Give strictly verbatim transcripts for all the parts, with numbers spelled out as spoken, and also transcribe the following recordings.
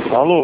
Alô?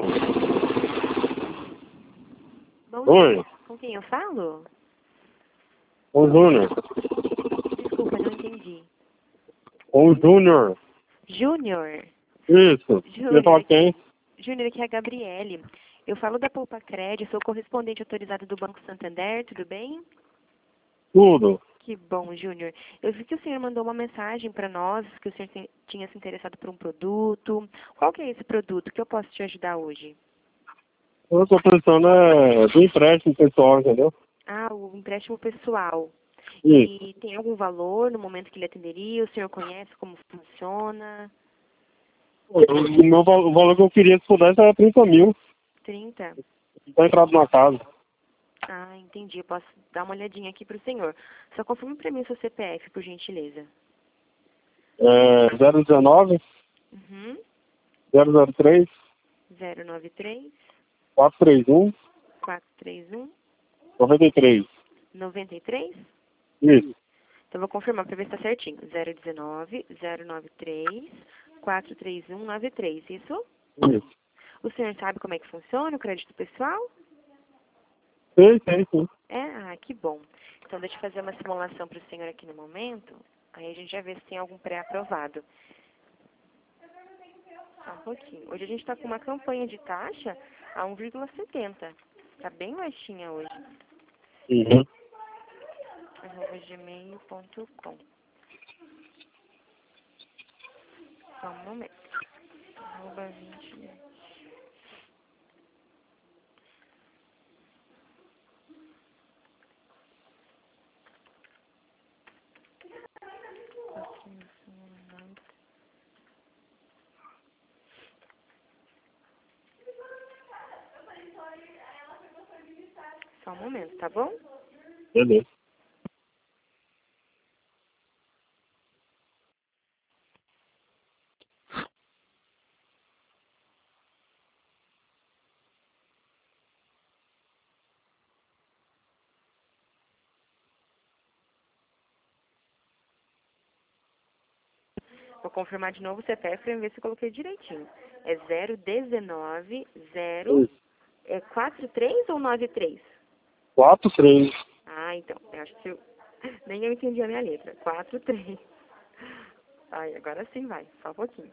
Bom Oi? dia. Com quem eu falo? O Júnior. Desculpa, não entendi. O Júnior. Júnior. Isso. Você Júnior, fala aqui, quem? Júnior, aqui é a Gabriele. Eu falo da Poupa Crédito, sou correspondente autorizado do Banco Santander, tudo bem? Tudo. Que bom, Júnior. Eu vi que o senhor mandou uma mensagem para nós, que o senhor tem- tinha se interessado por um produto. Qual que é esse produto? Que eu posso te ajudar hoje? Eu tô pensando é, do empréstimo pessoal, entendeu? Ah, o empréstimo pessoal. Isso. E tem algum valor no momento que ele atenderia? O senhor conhece como funciona? O, o meu, val- o valor que eu queria, se pudesse, era trinta mil. trinta? Pra entrar numa casa. Ah, entendi. Eu posso dar uma olhadinha aqui para o senhor. Só confirme para mim o seu C P F, por gentileza. É, zero dezenove, Uhum. zero zero três, zero nove três, quatro três um, quatro três um, noventa e três. nove três? Isso. Então, vou confirmar para ver se está certinho. zero dezenove, zero nove três, quatro três um, nove três, isso? Isso. O senhor sabe como é que funciona o crédito pessoal? Sim, sim, sim. É? Ah, que bom. Então, deixa eu fazer uma simulação para o senhor aqui no momento. Aí a gente já vê se tem algum pré-aprovado. Só um pouquinho. Hoje a gente está com uma campanha de taxa a um vírgula setenta. Está bem baixinha hoje. Uhum. arroba gmail ponto com. Só um momento. Arroba vinte. Só um momento, tá bom? Beleza. Vou confirmar de novo o C P F para ver se eu coloquei direitinho. É zero dezenove, zero, Isso. é quatro três ou nove três? quatro três. Ah, então, eu acho que eu, nem eu entendi a minha letra. quatro três. Ai, agora sim vai, só um pouquinho.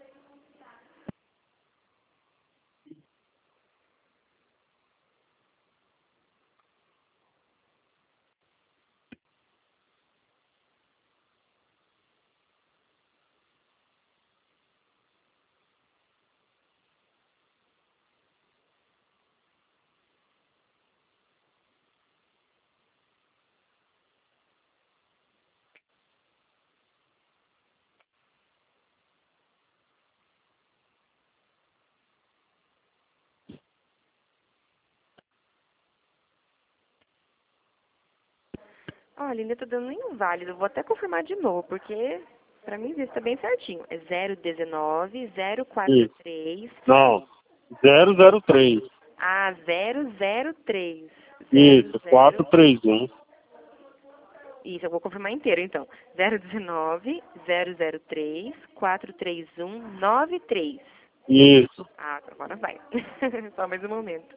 Olha, ainda tô dando nenhum válido. Vou até confirmar de novo, porque pra mim isso tá bem certinho. É zero dezenove, zero quatro Isso. três. Não. zero zero três. Ah, zero zero três. zero Isso. quatro zero. três um. Isso, eu vou confirmar inteiro então. zero dezenove, zero zero três, quatro três um, nove três. Isso. Ah, agora vai. Só mais um momento.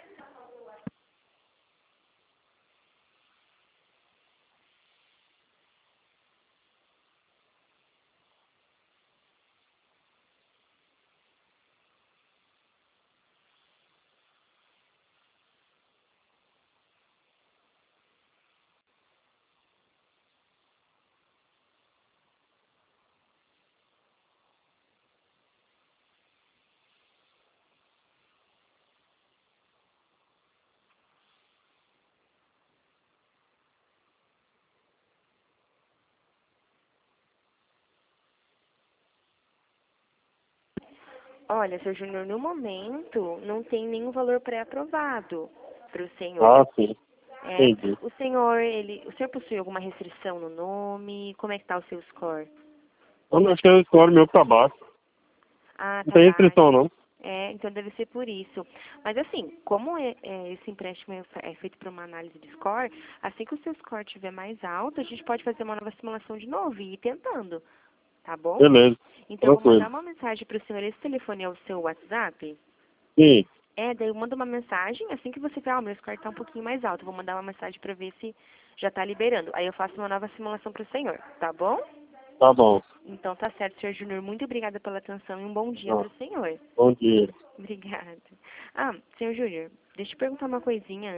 Olha, seu Júnior, no momento não tem nenhum valor pré-aprovado para o senhor. Ah, sim. É, Entendi. o senhor, ele, o senhor possui alguma restrição no nome? Como é que tá o seu score? Eu não acho que é a escola meu que tá baixo. Ah, Não tá tem restrição, baixo. não. É, então deve ser por isso. Mas assim, como é, é, esse empréstimo é, fe- é feito por uma análise de score, assim que o seu score estiver mais alto, a gente pode fazer uma nova simulação de novo e ir tentando, tá bom? Beleza. Então eu vou mandar Tranquilo. uma mensagem para o senhor. Esse telefone é o seu WhatsApp? Sim. É, daí eu mando uma mensagem, assim que você vê, ah, o meu score tá um pouquinho mais alto, eu vou mandar uma mensagem pra ver se já tá liberando. Aí eu faço uma nova simulação pro senhor, tá bom? Tá bom. Então tá certo, senhor Júnior. Muito obrigada pela atenção e um bom dia Tá. pro senhor. Bom dia. Obrigada. Ah, senhor Júnior, deixa eu perguntar uma coisinha